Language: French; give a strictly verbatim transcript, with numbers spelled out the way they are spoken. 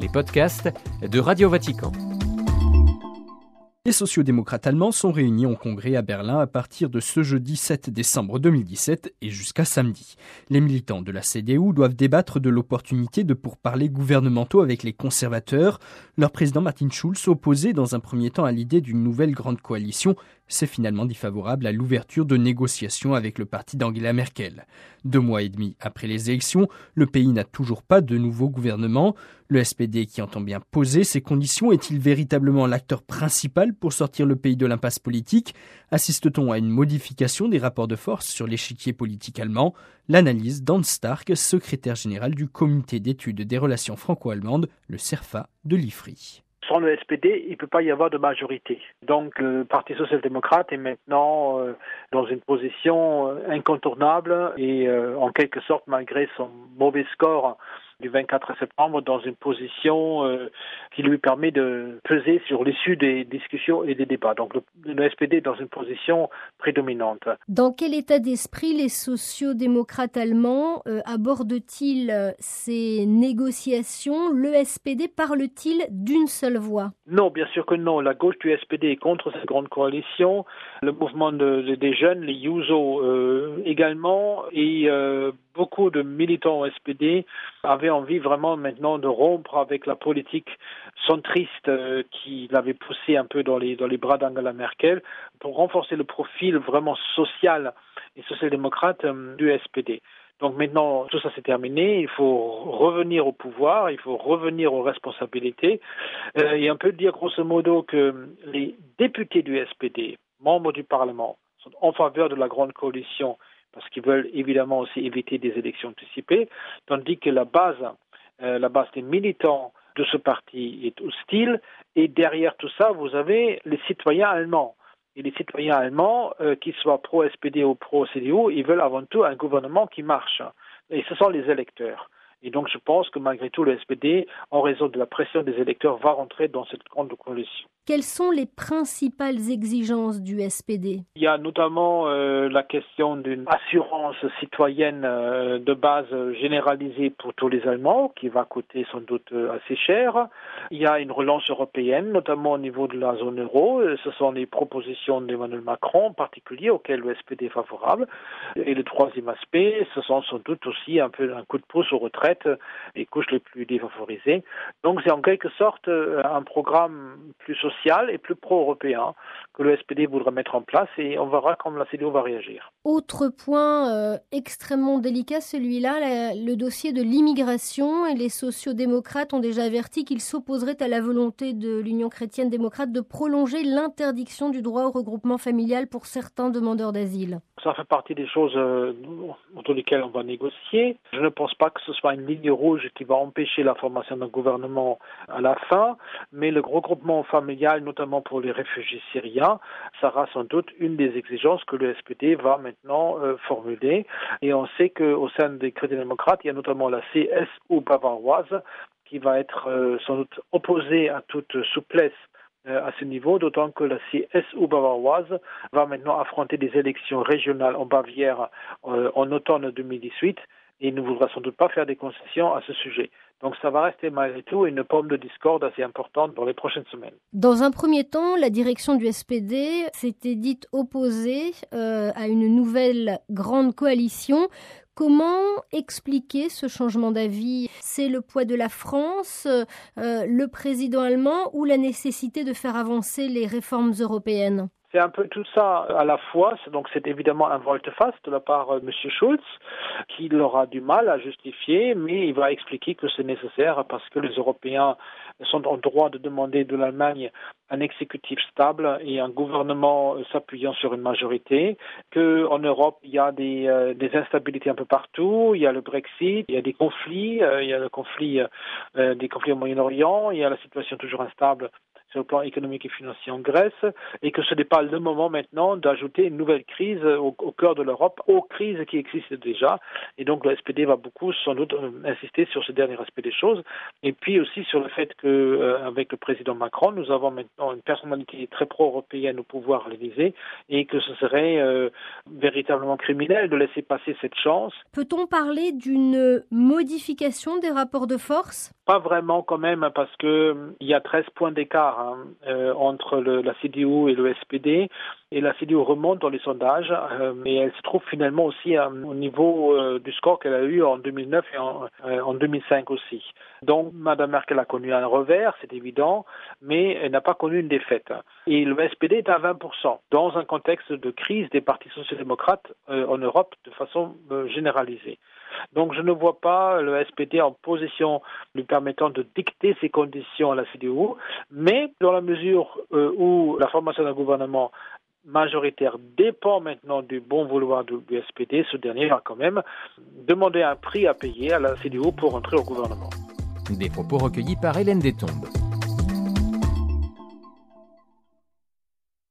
des podcasts de Radio Vatican. Les sociodémocrates allemands sont réunis en congrès à Berlin à partir de ce jeudi sept décembre deux mille dix-sept et jusqu'à samedi. Les militants de la C D U doivent débattre de l'opportunité de pourparlers gouvernementaux avec les conservateurs. Leur président Martin Schulz, opposé dans un premier temps à l'idée d'une nouvelle grande coalition, s'est finalement dit favorable à l'ouverture de négociations avec le parti d'Angela Merkel. Deux mois et demi après les élections, le pays n'a toujours pas de nouveau gouvernement. Le S P D, qui entend bien poser ces conditions, est-il véritablement l'acteur principal pour sortir le pays de l'impasse politique ? Assiste-t-on à une modification des rapports de force sur l'échiquier politique allemand ? L'analyse d'Hans Stark, secrétaire général du comité d'études des relations franco-allemandes, le CERFA de l'I F R I. Sans le S P D, il ne peut pas y avoir de majorité. Donc le Parti social-démocrate est maintenant euh, dans une position euh, incontournable et euh, en quelque sorte, malgré son mauvais score du vingt-quatre septembre, dans une position euh, qui lui permet de peser sur l'issue des discussions et des débats. Donc le, le S P D est dans une position prédominante. Dans quel état d'esprit les sociodémocrates allemands euh, abordent-ils euh, ces négociations ? Le S P D parle-t-il d'une seule voix ? Non, bien sûr que non. La gauche du S P D est contre cette grande coalition. Le mouvement de, de, des jeunes, les Juso euh, également, et euh, beaucoup de militants au S P D avaient envie vraiment maintenant de rompre avec la politique centriste euh, qui l'avait poussé un peu dans les, dans les bras d'Angela Merkel pour renforcer le profil vraiment social et social-démocrate euh, du S P D. Donc maintenant, tout ça c'est terminé, il faut revenir au pouvoir, il faut revenir aux responsabilités euh, et on peut dire grosso modo que les députés du S P D, membres du Parlement, sont en faveur de la grande coalition parce qu'ils veulent évidemment aussi éviter des élections anticipées, tandis que la base, euh, la base des militants de ce parti est hostile et derrière tout ça, vous avez les citoyens allemands. Et les citoyens allemands, euh, qu'ils soient pro-S P D ou pro-C D U, ils veulent avant tout un gouvernement qui marche. Et ce sont les électeurs. Et donc je pense que malgré tout, le S P D, en raison de la pression des électeurs, va rentrer dans cette grande coalition. Quelles sont les principales exigences du S P D ? Il y a notamment euh, la question d'une assurance citoyenne euh, de base généralisée pour tous les Allemands, qui va coûter sans doute euh, assez cher. Il y a une relance européenne, notamment au niveau de la zone euro. Ce sont les propositions d'Emmanuel Macron en particulier, auxquelles le S P D est favorable. Et le troisième aspect, ce sont sans doute aussi un peu un coup de pouce aux retraites, les couches les plus défavorisées. Donc c'est en quelque sorte un programme plus social et plus pro-européen que le S P D voudra mettre en place et on verra comment la C D U va réagir. Autre point euh, extrêmement délicat, celui-là, la, le dossier de l'immigration, et les sociodémocrates ont déjà averti qu'ils s'opposeraient à la volonté de l'Union chrétienne démocrate de prolonger l'interdiction du droit au regroupement familial pour certains demandeurs d'asile. Ça fait partie des choses euh, autour desquelles on va négocier. Je ne pense pas que ce soit une ligne rouge qui va empêcher la formation d'un gouvernement à la fin, mais le regroupement familial, notamment pour les réfugiés syriens, sera sans doute une des exigences que le S P D va maintenant euh, formuler. Et on sait qu'au sein des chrétiens démocrates, il y a notamment la C S U bavaroise qui va être euh, sans doute opposée à toute souplesse à ce niveau, d'autant que la C S U bavaroise va maintenant affronter des élections régionales en Bavière euh, en automne deux mille dix-huit et ne voudra sans doute pas faire des concessions à ce sujet. Donc ça va rester malgré tout une pomme de discorde assez importante dans les prochaines semaines. Dans un premier temps, la direction du S P D s'était dite opposée euh, à une nouvelle grande coalition. Comment expliquer ce changement d'avis ? C'est le poids de la France, euh, le président allemand ou la nécessité de faire avancer les réformes européennes ? C'est un peu tout ça à la fois. Donc c'est évidemment un volte-face de la part de M. Schulz qui aura du mal à justifier, mais il va expliquer que c'est nécessaire parce que les Européens sont en droit de demander de l'Allemagne un exécutif stable et un gouvernement s'appuyant sur une majorité, qu'en Europe il y a des, euh, des instabilités un peu partout, il y a le Brexit, il y a des conflits, euh, il y a le conflit, euh, des conflits au Moyen-Orient, il y a la situation toujours instable sur le plan économique et financier en Grèce, et que ce n'est pas le moment maintenant d'ajouter une nouvelle crise au, au cœur de l'Europe, aux crises qui existent déjà. Et donc le S P D va beaucoup sans doute insister sur ce dernier aspect des choses, et puis aussi sur le fait qu'avec euh, le président Macron, nous avons maintenant une personnalité très pro-européenne au pouvoir à l'Élysée, et que ce serait euh, véritablement criminel de laisser passer cette chance. Peut-on parler d'une modification des rapports de force ? Pas vraiment quand même, parce que il y a treize points d'écart hein, euh, entre le, la C D U et le S P D, et la C D U remonte dans les sondages, euh, mais elle se trouve finalement aussi euh, au niveau euh, du score qu'elle a eu en deux mille neuf et en, euh, en deux mille cinq aussi. Donc Mme Merkel a connu un revers, c'est évident, mais elle n'a pas connu une défaite. Et le S P D est à vingt pour cent, dans un contexte de crise des partis social-démocrates euh, en Europe de façon euh, généralisée. Donc je ne vois pas le S P D en position lui permettant de dicter ses conditions à la C D U, mais dans la mesure euh, où la formation d'un gouvernement majoritaire dépend maintenant du bon vouloir du S P D, ce dernier va quand même demander un prix à payer à la C D U pour entrer au gouvernement. Des propos recueillis par Hélène Destombes.